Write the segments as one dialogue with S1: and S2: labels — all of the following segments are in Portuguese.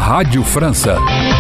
S1: Rádio França.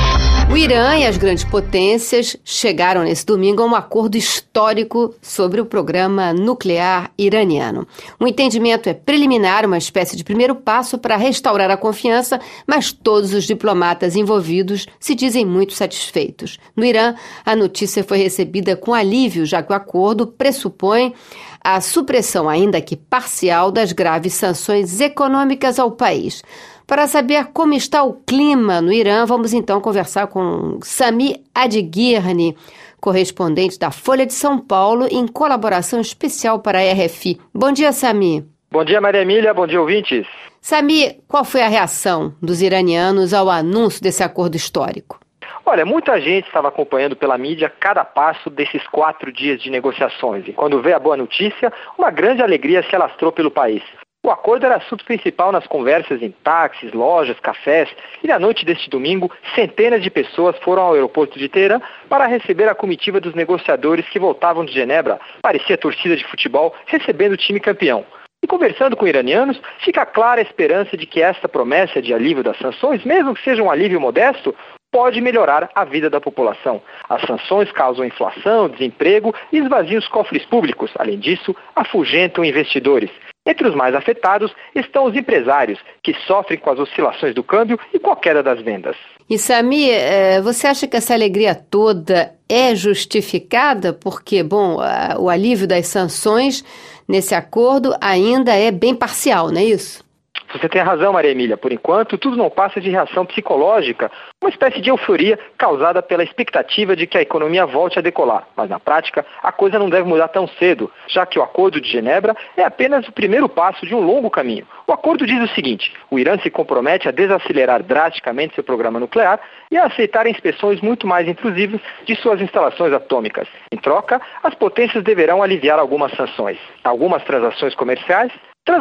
S2: O Irã e as grandes potências chegaram nesse domingo a um acordo histórico sobre o programa nuclear iraniano. O entendimento é preliminar, uma espécie de primeiro passo para restaurar a confiança, mas todos os diplomatas envolvidos se dizem muito satisfeitos. No Irã, a notícia foi recebida com alívio, já que o acordo pressupõe a supressão, ainda que parcial, das graves sanções econômicas ao país. Para saber como está o clima no Irã, vamos então conversar com Sami Adguirne, correspondente da Folha de São Paulo, em colaboração especial para a RFI. Bom dia, Sami.
S3: Bom dia, Maria Emília. Bom dia, ouvintes.
S2: Sami, qual foi a reação dos iranianos ao anúncio desse acordo histórico?
S3: Olha, muita gente estava acompanhando pela mídia cada passo desses 4 dias de negociações. E quando veio a boa notícia, uma grande alegria se alastrou pelo país. O acordo era assunto principal nas conversas em táxis, lojas, cafés, e na noite deste domingo, centenas de pessoas foram ao aeroporto de Teherã para receber a comitiva dos negociadores que voltavam de Genebra. Parecia torcida de futebol recebendo o time campeão. E conversando com iranianos, fica clara a esperança de que esta promessa de alívio das sanções, mesmo que seja um alívio modesto, pode melhorar a vida da população. As sanções causam inflação, desemprego e esvaziam os cofres públicos. Além disso, afugentam investidores. Entre os mais afetados estão os empresários, que sofrem com as oscilações do câmbio e com a queda das vendas.
S2: E Sami, você acha que essa alegria toda é justificada? Porque, o alívio das sanções nesse acordo ainda é bem parcial, não é isso?
S3: Você tem razão, Maria Emília. Por enquanto, tudo não passa de reação psicológica, uma espécie de euforia causada pela expectativa de que a economia volte a decolar. Mas, na prática, a coisa não deve mudar tão cedo, já que o Acordo de Genebra é apenas o primeiro passo de um longo caminho. O acordo diz o seguinte: o Irã se compromete a desacelerar drasticamente seu programa nuclear e a aceitar inspeções muito mais intrusivas de suas instalações atômicas. Em troca, as potências deverão aliviar algumas sanções. Algumas transações comerciais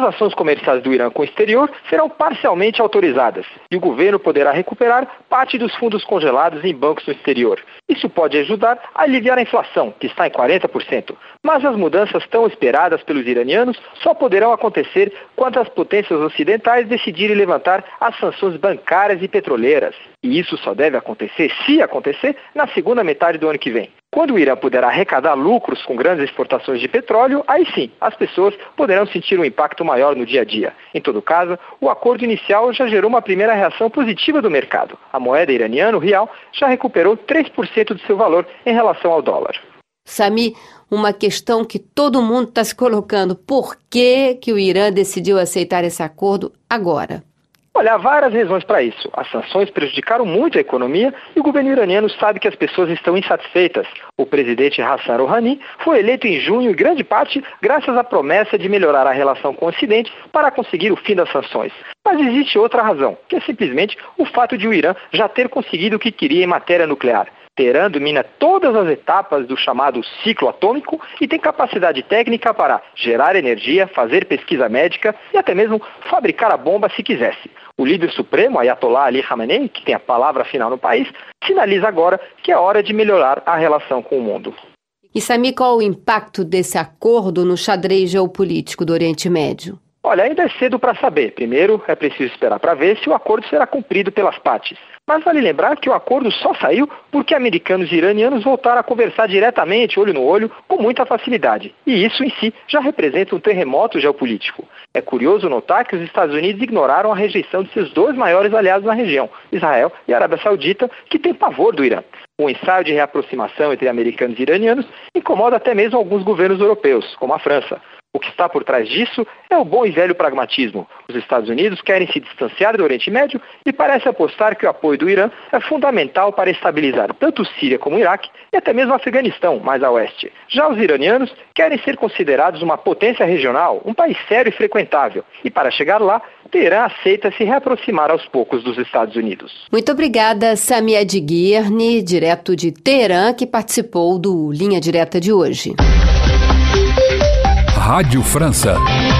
S3: do Irã com o exterior serão parcialmente autorizadas e o governo poderá recuperar parte dos fundos congelados em bancos no exterior. Isso pode ajudar a aliviar a inflação, que está em 40%. Mas as mudanças tão esperadas pelos iranianos só poderão acontecer quando as potências ocidentais decidirem levantar as sanções bancárias e petroleiras. E isso só deve acontecer, se acontecer, na segunda metade do ano que vem. Quando o Irã puder arrecadar lucros com grandes exportações de petróleo, aí sim, as pessoas poderão sentir um impacto maior no dia a dia. Em todo caso, o acordo inicial já gerou uma primeira reação positiva do mercado. A moeda iraniana, o rial, já recuperou 3% de seu valor em relação ao dólar.
S2: Sami, uma questão que todo mundo está se colocando: por que o Irã decidiu aceitar esse acordo agora?
S3: Olha, há várias razões para isso. As sanções prejudicaram muito a economia e o governo iraniano sabe que as pessoas estão insatisfeitas. O presidente Hassan Rouhani foi eleito em junho, em grande parte, graças à promessa de melhorar a relação com o Ocidente para conseguir o fim das sanções. Mas existe outra razão, que é simplesmente o fato de o Irã já ter conseguido o que queria em matéria nuclear. Teherã domina todas as etapas do chamado ciclo atômico e tem capacidade técnica para gerar energia, fazer pesquisa médica e até mesmo fabricar a bomba se quisesse. O líder supremo, Ayatollah Ali Khamenei, que tem a palavra final no país, sinaliza agora que é hora de melhorar a relação com o mundo.
S2: E Sami, qual o impacto desse acordo no xadrez geopolítico do Oriente Médio?
S3: Olha, ainda é cedo para saber. Primeiro, é preciso esperar para ver se o acordo será cumprido pelas partes. Mas vale lembrar que o acordo só saiu porque americanos e iranianos voltaram a conversar diretamente, olho no olho, com muita facilidade. E isso em si já representa um terremoto geopolítico. É curioso notar que os Estados Unidos ignoraram a rejeição de seus 2 maiores aliados na região, Israel e a Arábia Saudita, que têm pavor do Irã. O ensaio de reaproximação entre americanos e iranianos incomoda até mesmo alguns governos europeus, como a França. O que está por trás disso é o bom e velho pragmatismo. Os Estados Unidos querem se distanciar do Oriente Médio e parece apostar que o apoio do Irã é fundamental para estabilizar tanto Síria como o Iraque e até mesmo o Afeganistão, mais a oeste. Já os iranianos querem ser considerados uma potência regional, um país sério e frequentável. E para chegar lá, Teherã aceita se reaproximar aos poucos dos Estados Unidos.
S2: Muito obrigada, Sami Adguirne, direto de Teherã, que participou do Linha Direta de hoje.
S1: Rádio França.